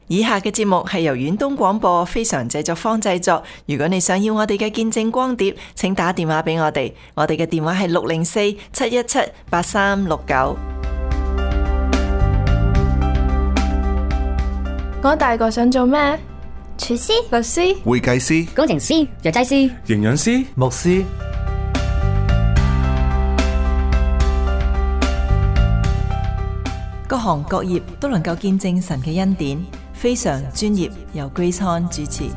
以下嘅節目係由遠東廣播非常製作坊製作。如果你想要我哋嘅見證光碟，請打電話俾我哋。我哋嘅電話係604-717-8369。 我大個想做咩？ 廚師、 律師、 會計師、 工程師、藥劑師、 營養師、 牧師。 各行各業都能夠見證神嘅恩典，非常專業，由 Grace Han 主持。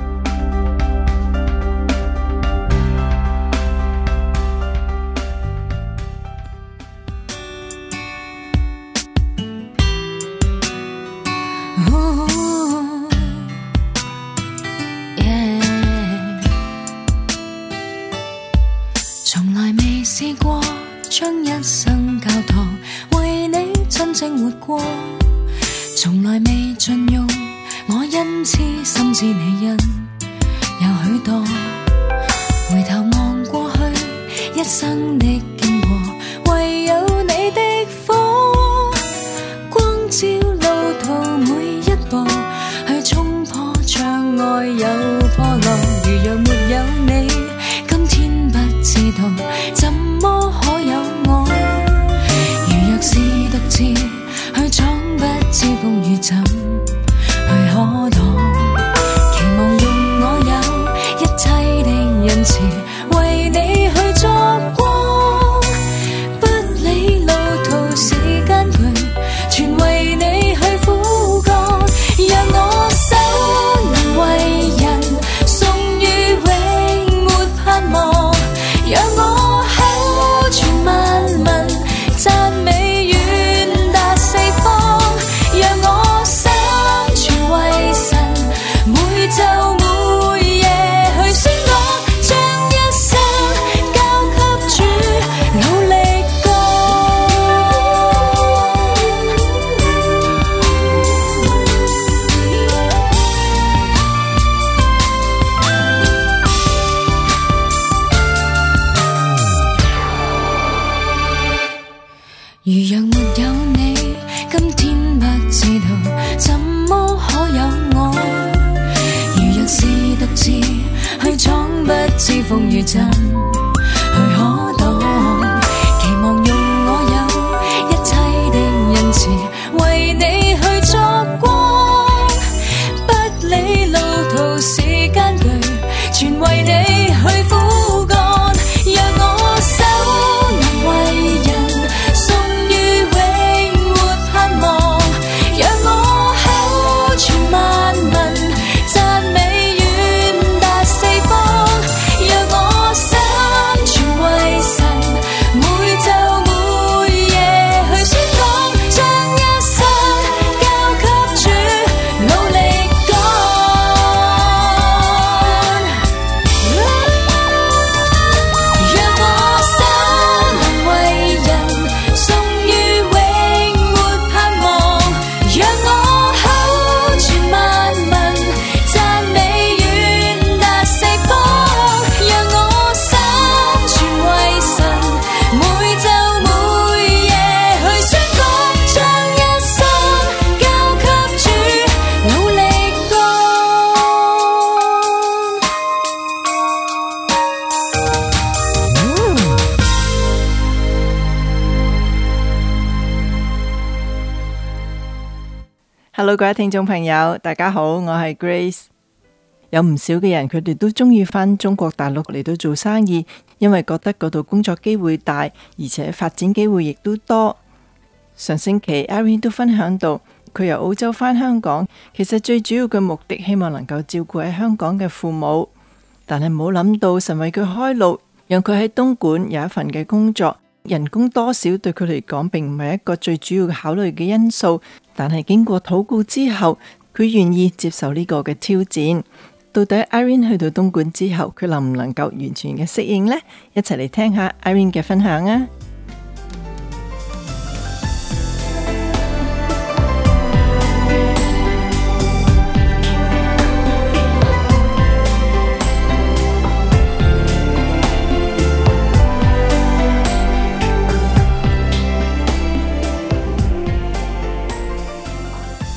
從來未試過將一生交託為你真正活過，從來未盡用我恩賜，深知你恩有許多。回頭望過去一生的經過，唯有你的火光照路途每一步，去衝破障礙有破落。如若沒有你，今天不知道怎麼可有我。如若是獨自去闖，不知風雨怎去可擋。期望用我有一切的恩賜為你去作光，不理路途時間距，全為你去苦幹。讓我手能為人送於永沒盼望，讓我口傳萬民讚美遠達四方，讓我心全為神每晝每夜去宣講，將一生交給主努力幹。如若沒有你，今天不知道怎麼可有我。如若是獨自去闖，不知風雨怎去可擋。期望用我有一切的恩賜為你去作光，不理路途時間距，全為你去苦幹。讓我手能為人送於永沒盼望，讓我口傳萬民讚美遠達四方，讓我心全為神每晝每夜去宣講，將一生交給主努力幹。讓我手能為人送於永沒盼望，讓我口傳萬民讚美遠達四方，讓我心全為神每晝每夜去宣講，將一生交給主努力幹。 Hello， 各位聽眾朋友，大家好，我係 Grace。有唔少嘅人，佢哋都中意返中國大陸嚟到做生意，因為覺得嗰度工作機會大，而且發展機會亦都多。上星期 Irene 都分享到，佢由澳洲返香港，其實最主要嘅目的，希望能夠照顧喺香港嘅父母，但係冇諗到神為佢開路，讓佢喺東莞有一份嘅工作。人工多少對佢嚟講並唔係一個最主要考慮嘅因素，但係經過禱告之後，佢願意接受呢個嘅挑戰。到底 Irene 去到東莞之後，佢能唔能夠完全嘅適應呢？一齊嚟聽下 Irene 嘅分享啊！你嗰陣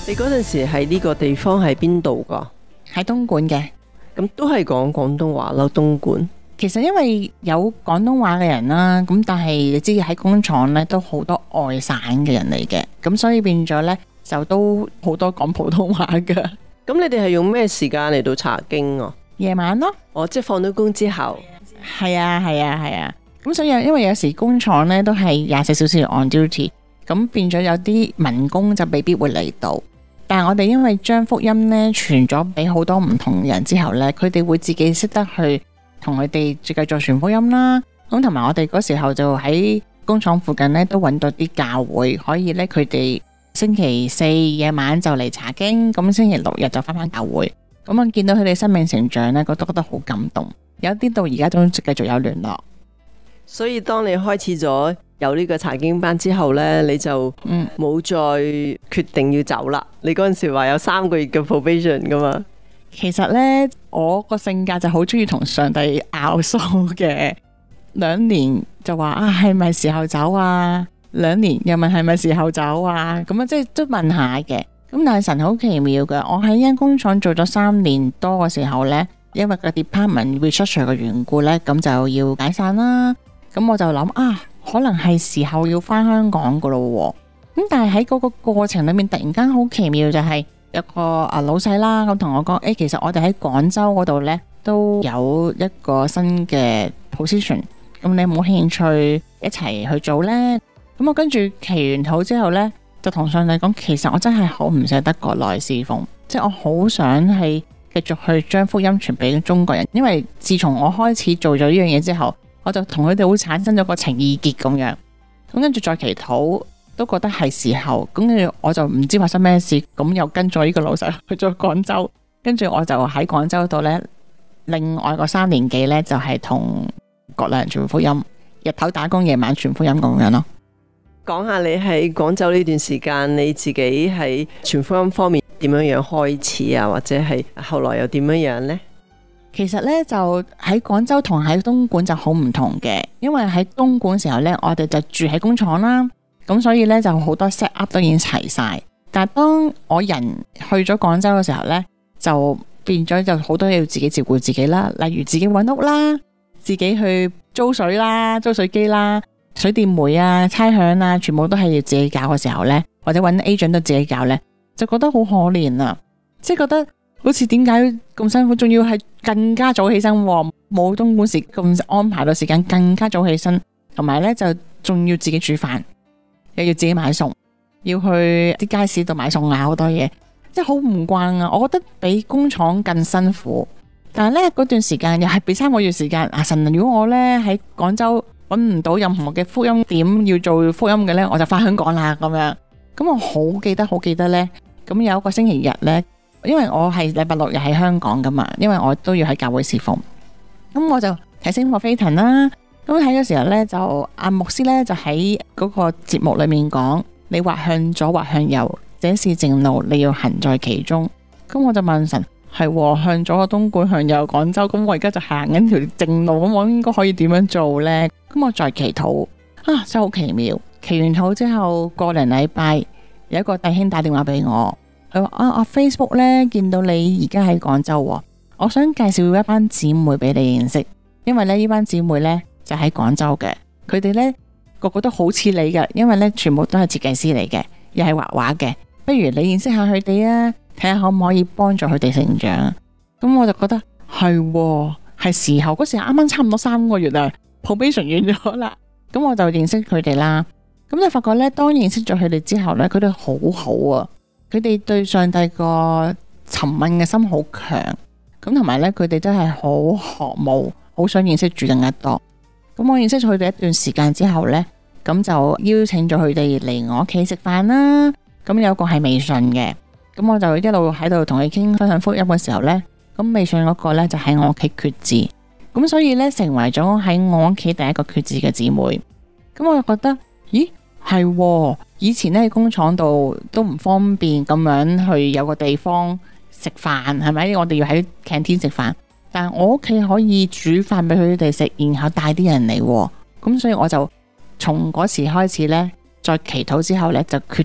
陣時喺呢個地方係邊度噶？ 喺東莞嘅。 咁都係講廣東話咯，東莞。 其實因為有廣東話嘅人啦，咁但係你知喺工廠呢都好多外省嘅人嚟嘅，咁所以變咗呢，就都好多講普通話噶。 咁你哋係用咩時間嚟到查經啊？ 夜晚咯。 哦，即係放咗工之後。 係啊係啊係啊。咁所以因為有時工廠呢都係24小時 on duty， 咁變咗有啲民工就未必會嚟到。但係我哋因為將福音呢傳咗俾好多唔同人之後呢，佢哋會自己識得去同佢哋繼續傳福音啦。咁同埋我哋嗰時候就喺工廠附近呢都揾到啲教會，可以呢佢哋星期四夜晚就嚟查經，咁星期六日就返教會。咁我見到佢哋生命成長呢，覺得好感動。有啲到而家都繼續有聯絡。 所以當你開始咗有呢個查經班之後呢，你就冇再決定要走啦。你嗰陣時話有3個月嘅 probation 噶嘛？ 其實呢，我個性格就好中意同上帝拗數嘅。2年就話啊，係咪時候走啊？2年又問係咪時候走啊？咁啊，即係都問下嘅。咁但係神好奇妙嘅，我喺間工廠做咗3年多嘅時候呢，因為個 department restructure 嘅緣故呢，咁就要解散啦。咁我就諗啊，可能係時候要返香港噶咯。咁但係喺嗰個過程裏面，突然間好奇妙就係有個老細啦，咁同我講，其實我哋喺廣州嗰度呢都有一個新嘅 position， 咁你有冇興趣一齊去做呢？咁我跟住祈完禱之後呢，就同上帝講，其實我真係好唔捨得國內侍奉，即係我好想係繼續去將福音傳俾中國人，因為自從我開始做咗呢樣嘢之後，我就同佢哋會產生咗個情意結咁樣，咁跟住再祈禱都覺得係時候，咁跟住我就唔知發生咩事，咁又跟咗呢個老細去咗廣州，跟住我就喺廣州度呢，另外個3年幾呢，就係同國內人傳福音，日頭打工，夜晚傳福音咁樣咯。 講下你喺廣州呢段時間，你自己喺傳福音方面點樣開始啊，或者係後來又點樣呢？ 其實呢，就喺廣州同喺東莞就好唔同嘅，因為喺東莞時候呢，我哋就住喺工廠啦，咁所以呢，就好多 set up 都已經齊晒。但係當我人去咗廣州嘅時候呢，就變咗就好多嘢要自己照顧自己啦，例如自己揾屋啦，自己去租水啦、租水機啦、水電煤啊、差餉啊，全部都係要自己搞嘅時候呢，或者揾 agent 都自己搞呢，就覺得好可憐啊，即係覺得好似點解咁辛苦，仲要係更加早起身，冇東莞時咁安排到時間，更加早起身，同埋呢就仲要自己煮飯，又要自己買餸，要去啲街市度買餸啊，好多嘢，即係好唔慣啊！我覺得比工廠更辛苦，但係呢嗰段時間又係俾3個月時間啊！神，如果我呢喺廣州揾唔到任何嘅福音點要做福音嘅呢，我就翻香港啦咁樣。咁我好記得呢，咁有一個星期日呢。因為我係禮拜6日喺香港噶嘛，因為我都要喺教會侍奉，咁我就睇《星火飛騰》啦。咁睇嘅時候呢，就阿牧師呢，就喺嗰個節目裏面講，你或向左或向右，這是正路，你要行在其中。咁我就問神，係向左東莞，向右廣州，咁我而家就行緊條正路，咁我應該可以點樣做呢？咁我再祈禱啊，真係好奇妙。祈完禱之後，個零禮拜有一個弟兄打電話俾我。佢話啊 Facebook 呢，見到你而家喺廣州喎，我想介紹一班姊妹俾你認識，因為呢班姊妹呢就喺廣州嘅，佢哋呢個個都好似你嘅，因為呢全部都係設計師嚟嘅，又係畫畫嘅，不如你認識下佢哋啊，睇下可唔可以幫助佢哋成長。咁我就覺得係時候，嗰時啱啱差唔多3個月啦，probation 完咗啦，咁我就認識佢哋啦。咁就發覺呢，當認識咗佢哋之後呢，佢哋好好啊。佢哋對上帝個尋問嘅心好強，咁同埋呢，佢哋真係好渴慕，好想認識主更加多。咁我認識咗佢哋一段時間之後呢，咁就邀請咗佢哋嚟我屋企食飯啦。咁有個係微信嘅，咁我就一路喺度同佢傾分享福音嘅時候呢，咁微信嗰個呢就喺我屋企決志，咁所以呢，成為咗喺我屋企第一個決志嘅姊妹。咁我就覺得，咦？係以前喺工廠度都唔方便咁樣去有個地方食飯，係咪？我哋要喺 canteen 食飯，但係我屋企可以煮飯俾佢哋食，然後帶啲人嚟，咁所以我就從嗰時開始呢，再祈禱之後呢，就決定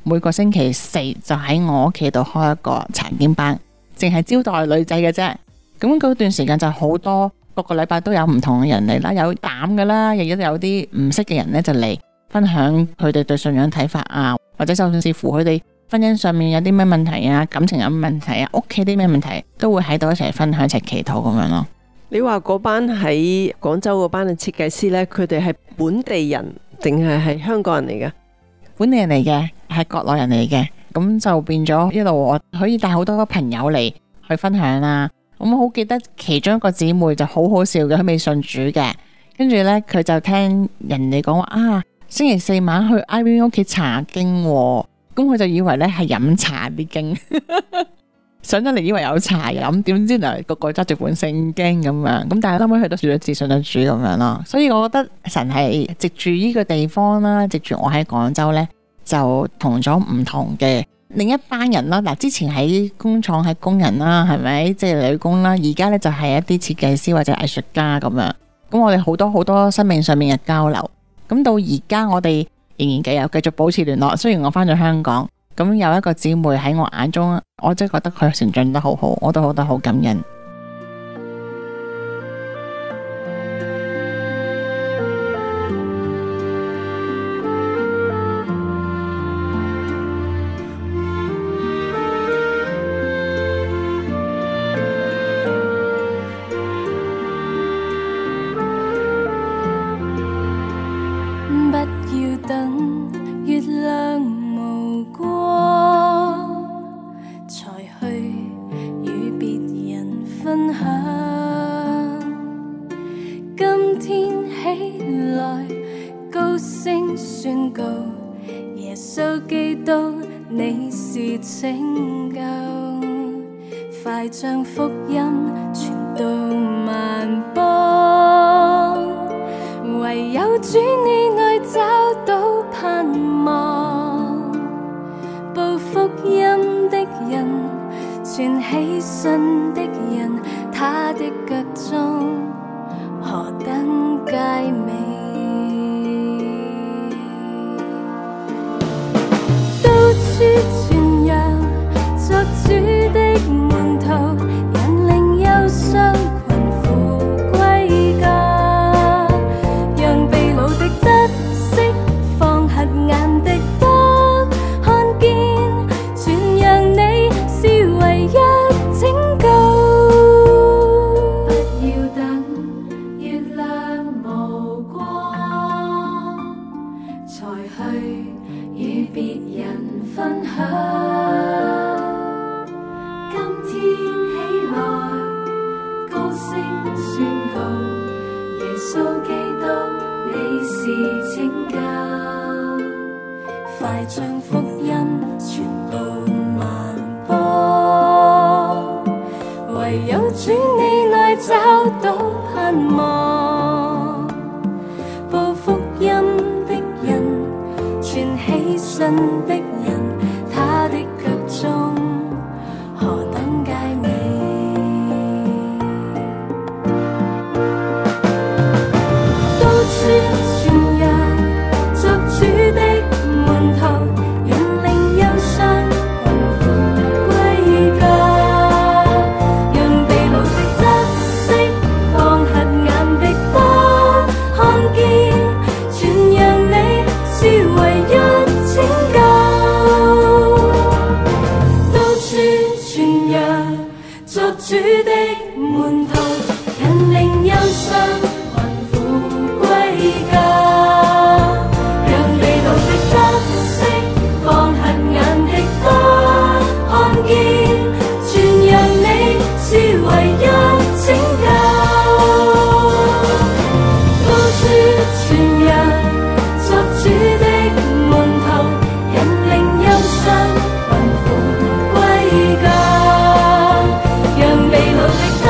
每個星期四就喺我屋企度開一個茶經班，淨係招待女仔嘅啫。咁嗰段時間就好多，個個禮拜都有唔同嘅人嚟啦，有膽嘅啦，亦都有啲唔識嘅人呢就嚟分享佢哋對信仰睇法啊，或者就算視乎佢哋婚姻上面有啲咩問題啊，感情有咩問題啊，屋企啲咩問題，都會喺度一齊分享，一齊祈禱咁樣咯。 你話嗰班喺廣州嗰班嘅設計師呢，佢哋係本地人定係香港人嚟嘅？ 本地人嚟嘅，係國內人嚟嘅，咁就變咗一路我可以帶好多朋友嚟去分享啦。我好記得其中一個姊妹就好好笑嘅，佢未信主嘅，跟住呢，佢就聽人哋講話啊，星期四晚去 Irene 屋企查經喎，咁佢就以為呢係飲茶啲經。上咗嚟以為有茶飲，點知嚟個個揸住本聖經咁樣，咁但係後尾佢都信咗信咗主咁樣咯。所以我覺得神係藉住呢個地方啦，藉住我喺廣州呢，就同咗唔同嘅另一班人啦。嗱，之前喺工廠係工人啦，係咪即係女工啦？而家呢就係一啲設計師或者藝術家咁樣。咁我哋好多好多生命上面嘅交流。咁到而家我哋仍然繼續保持聯絡。雖然我翻咗香港。咁有一個姊妹喺我眼中，我真係覺得佢成長得好好，我都覺得好感恩。 不要等月亮無光，才去與別人分享。今天起來，高聲宣告，耶穌基督你是拯救，快將福音傳到萬邦。唯有主你內找到盼望，報福音的人，傳喜信的人，他的腳蹤何等佳美。到處傳揚作主的門徒，引領憂傷困苦歸家，讓被擄的得釋放，瞎眼的得看見，傳揚你是唯一拯救。不要等月亮無光，才去與別人分享。今天起來，高聲宣告，耶穌基督你是拯救，快將福音傳到萬邦。唯有主你內找到盼望，報福音的人，傳喜信的人，他的腳蹤何等佳美。到處傳揚作主的門徒，引領憂傷困苦歸家，讓被擄的得釋放，瞎眼的得看見，傳揚你是唯一拯救。到處傳揚作主的門徒，引領憂傷困苦歸家，讓被擄的得釋放，瞎眼的得看見，傳揚你是唯一拯救。到處傳揚作主的門徒，引領憂傷困苦歸家，讓被擄的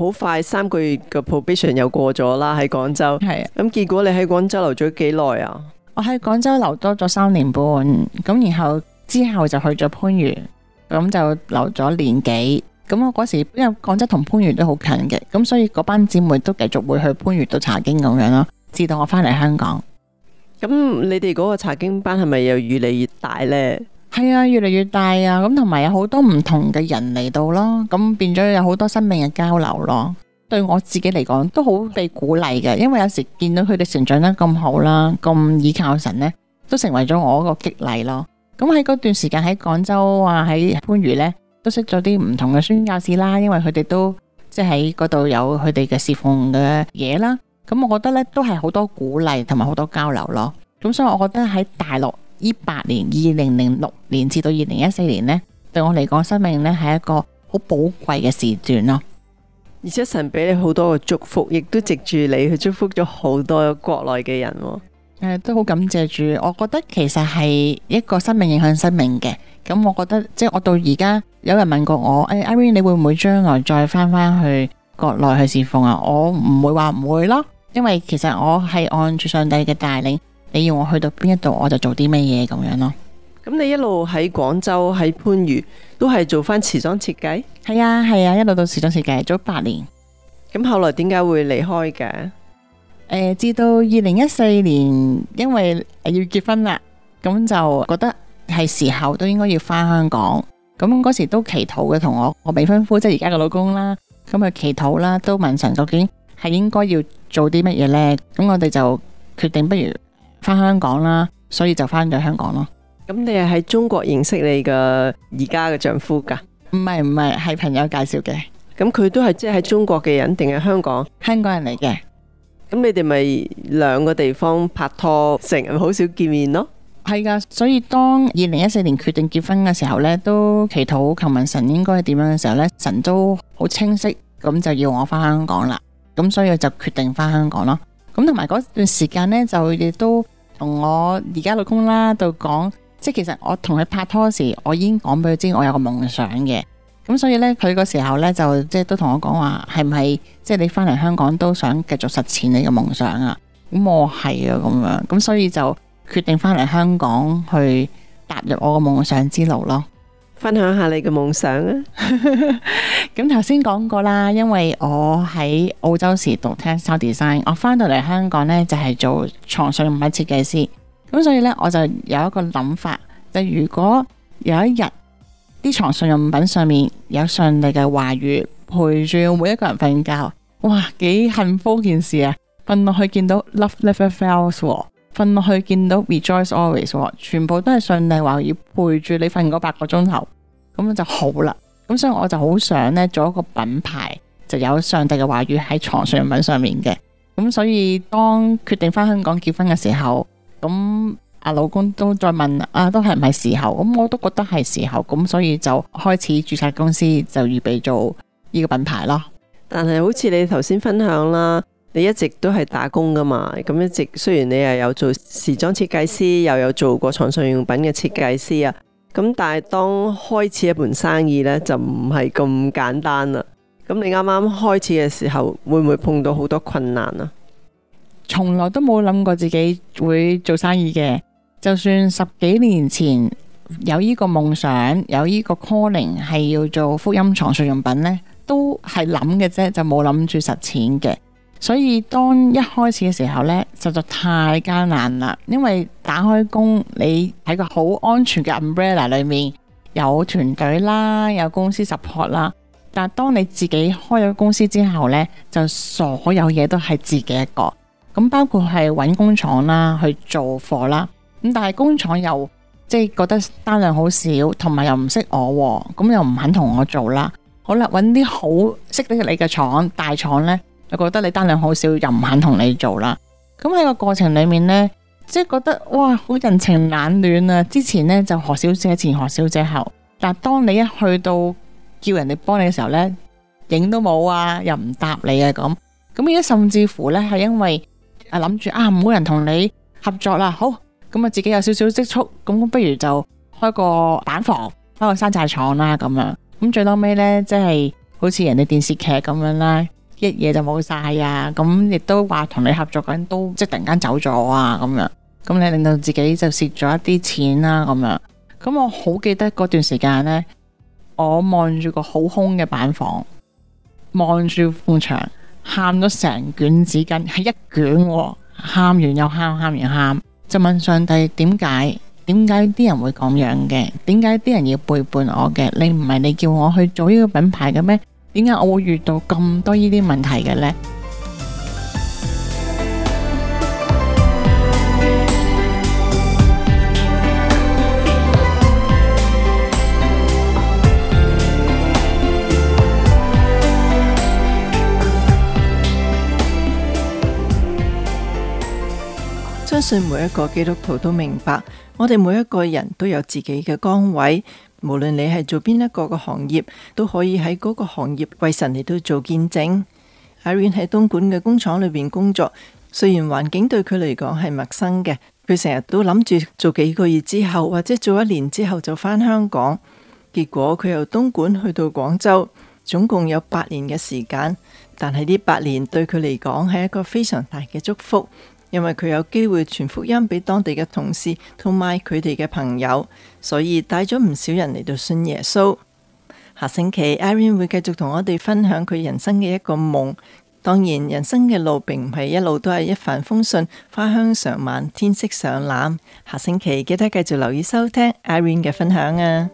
好快3個月嘅 probation 又過咗啦，喺廣州。 係啊， 咁結果你喺廣州留咗幾耐啊？ 我喺廣州留多咗3年半，咁然後之後就去咗番禺，咁就留咗年幾。咁我嗰時因為廣州同番禺都好近嘅，咁所以嗰班姊妹都繼續會去番禺度查經咁樣咯，直到我翻嚟香港。 咁你哋嗰個查經班係咪又越嚟越大呢？ 係啊，越嚟越大啊，咁同埋有好多唔同嘅人嚟到咯，咁變咗有好多生命嘅交流咯。對我自己嚟講都好被鼓勵嘅，因為有時見到佢哋成長得咁好啦，咁倚靠神呢，都成為咗我一個激勵咯。咁喺嗰段時間喺廣州啊，喺番禺呢，都識咗啲唔同嘅宣教士啦，因為佢哋都即係喺嗰度有佢哋嘅侍奉嘅嘢啦。咁我覺得呢，都係好多鼓勵同埋好多交流咯。咁所以我覺得喺大陸呢8年2006年至到2014年呢，對我嚟講生命呢係一個好寶貴嘅時段咯。 而且神俾你好多嘅祝福，亦都藉住你去祝福咗好多國內嘅人喎。 都好感謝主。我覺得其實係一個生命影響生命嘅。咁我覺得即係我到而家有人問過我，Irene 你會唔會將來再翻去國內去侍奉啊？我唔會話唔會咯，因為其實我係按住上帝嘅帶領，你要我去到邊一度我就做啲咩嘢咁樣咯。 咁你一路喺廣州喺番禺都係做翻時裝設計？ 係啊，一路到時裝設計做8年。 咁後來點解會離開嘅？ 至到2014年，因為要結婚啦，咁就覺得係時候都應該要翻香港。咁嗰時都祈禱嘅，同我未婚夫即係而家嘅老公啦，咁去祈禱啦，都問神究竟係應該要做啲乜嘢呢？咁我哋就決定不如翻香港啦，所以就翻咗香港咯。 咁你係喺中國認識你嘅而家嘅丈夫噶？ 唔係，係朋友介紹嘅。 咁佢都係即係喺中國嘅人定係香港人嚟嘅？ 咁你哋咪兩個地方拍拖，成日好少見面咯？ 係噶，所以當2014年決定結婚嘅時候呢，都祈禱求問神應該係點樣嘅時候呢，神都好清晰，咁就要我翻香港啦。咁所以我就決定翻香港咯。咁同埋嗰段時間呢，就亦都同我而家老公啦，度講，即係其實我同佢拍拖時，我已經講俾佢知我有個夢想嘅。咁所以呢，佢個時候呢，就即係都同我講話，係唔係即係你翻嚟香港都想繼續實踐你嘅夢想啊？咁我係啊，咁樣，咁所以就決定翻嚟香港去踏入我個夢想之路咯。 分享下你嘅夢想啊！ 咁頭先講過啦，因為我喺澳洲時讀 textile design， 我翻到嚟香港呢，就係做床上用品設計師。咁所以呢，我就有一個諗法，就如果有一日啲床上用品上面有上帝嘅話語陪住每一個人瞓覺，哇，幾幸福件事啊！瞓落去見到 Love never fails，瞓落去見到 Rejoice always，全部都係上帝話要陪住你瞓嗰8個鐘頭，咁樣就好啦。咁所以我就好想呢做一個品牌，就有上帝嘅話語喺床上用品上面嘅。咁所以當決定翻香港結婚嘅時候，咁老公都再問都係唔係時候？咁我都覺得係時候，咁所以就開始註冊公司，就預備做呢個品牌咯。 但係好似你頭先分享啦，你一直都係打工噶嘛，咁一直雖然你又有做時裝設計師，又有做過床上用品嘅設計師啊，咁但係當開始一盤生意呢，就唔係咁簡單啦。咁你啱啱開始嘅時候，會唔會碰到好多困難啊？ 從來都冇諗過自己會做生意嘅。就算10幾年前有呢個夢想，有呢個 calling 係要做福音床上用品呢，都係諗嘅啫，就冇諗住實踐嘅。所以當一開始嘅時候呢，實在太艱難啦。因為打開工，你喺個好安全嘅 umbrella 裏面，有團隊啦，有公司 support 啦。但係當你自己開咗公司之後呢，就所有嘢都係自己一個。咁包括係揾工廠啦，去做貨啦。咁但係工廠又即係覺得單量好少，同埋又唔識我，咁又唔肯同我做啦。好啦，揾啲好識得你嘅廠，大廠呢，又覺得你單量好少，又唔肯同你做啦。咁喺個過程裏面呢，即係覺得哇，好人情冷暖啊！之前呢，就何小姐前何小姐後，但係當你一去到叫人哋幫你嘅時候呢，影都冇啊，又唔答你啊咁。咁而家甚至乎呢，係因為諗住冇人同你合作啦，好。咁自己有少少積蓄，咁不如就開個板房，開個山寨廠啦咁樣。咁最後尾呢，即係好似人哋電視劇咁樣啦， 一嘢就冇晒啊，咁亦都話同你合作緊都即係突然間走咗啊咁樣，咁你令到自己就蝕咗一啲錢啦咁樣。咁我好記得嗰段時間呢，我望住個好空嘅板房，望住埲牆，喊咗成卷紙巾，係一卷喎，喊完又喊，喊完喊，就問上帝點解啲人會咁樣嘅？點解啲人要背叛我嘅？你唔係你叫我去做呢個品牌嘅咩？點解我會遇到咁多呢啲問題嘅呢？ 相信每一個基督徒都明白，我哋每一個人都有自己嘅崗位，無論你係做邊一個嘅行業，都可以喺嗰個行業為神嚟到做見證。Irene 喺東莞嘅工廠裏邊工作，雖然環境對佢嚟講係陌生嘅，佢成日都諗住做幾個月之後或者做1年之後就返香港。結果佢由東莞去到廣州，總共有8年嘅時間，但係呢8年對佢嚟講係一個非常大嘅祝福。因為佢有機會傳福音俾當地嘅同事同埋佢哋嘅朋友，所以帶咗唔少人嚟到信耶穌。下星期 Irene 會繼續同我哋分享佢人生嘅一個夢。當然，人生嘅路並唔係一路都係一帆風順、花香常漫、天色上藍。下星期記得繼續留意收聽 Irene 嘅分享啊！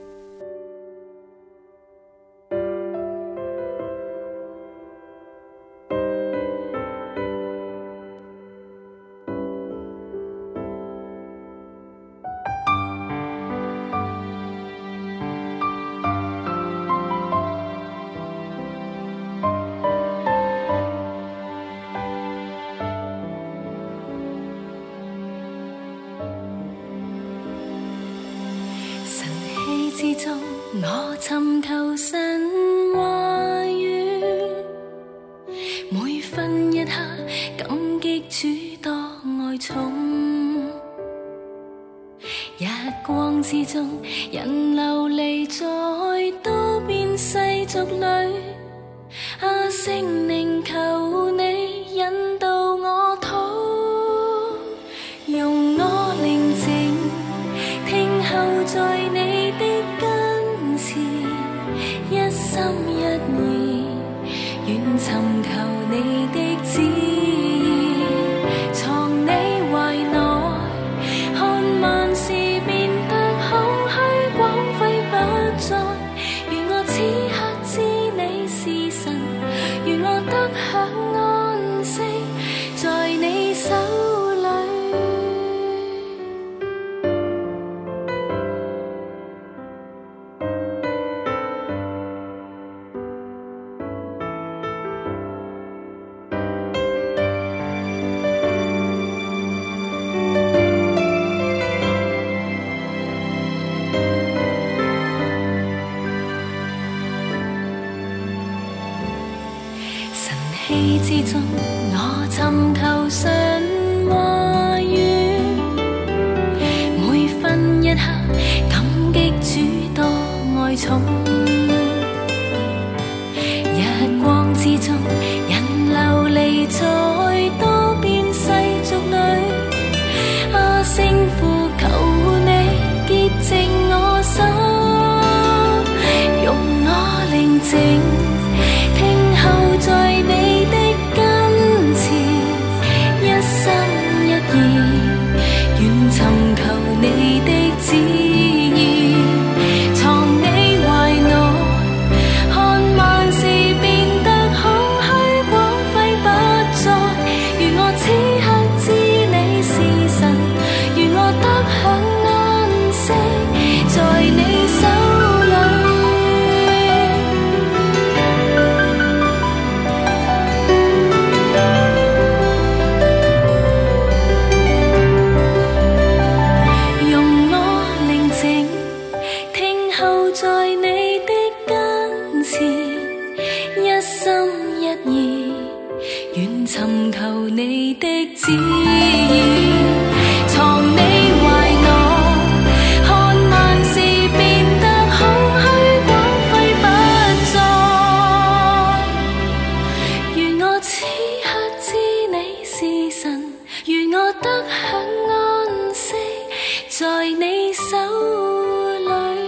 之中，我尋求神話語，每分一刻感激主多愛寵。日光之中，人流離在多變世俗裏，聖靈求你引導我途，容我寧靜聽候在你的跟前，一心一意願尋求你的旨意，藏你懷內，看萬事變得空虛光輝不再，願我此刻知你是神，願我得享安息在你手裏。晨曦之中，我尋求神話語，每分一刻感激主多愛寵。日光之中，人流離在多變世俗裏，聖父求你潔淨我心，容我寧靜聽候在你的跟前，一心一意願尋求你的旨意，藏你懷內，看萬事變得空虛光輝不再，願我此刻知你是神，願我得享安息在你手裏。 在你手裏。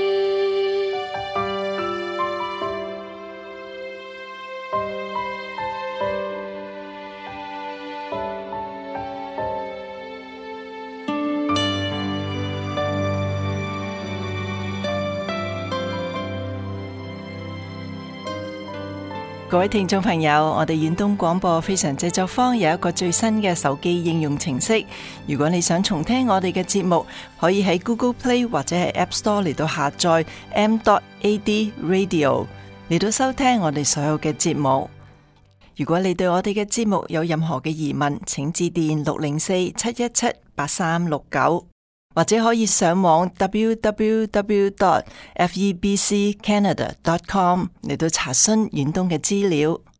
各位聽眾朋友，我哋遠東廣播非常製作坊有一個最新嘅手機應用程式，如果你想重聽我哋嘅節目，可以喺 Google Play 或者係 App Store 嚟到下載 m.ad radio 嚟到收聽我哋所有嘅節目。如果你對我哋嘅節目有任何嘅疑問，請致電604-717-8369，或者可以上網 www.febccanada.com 嚟到查詢遠東嘅資料。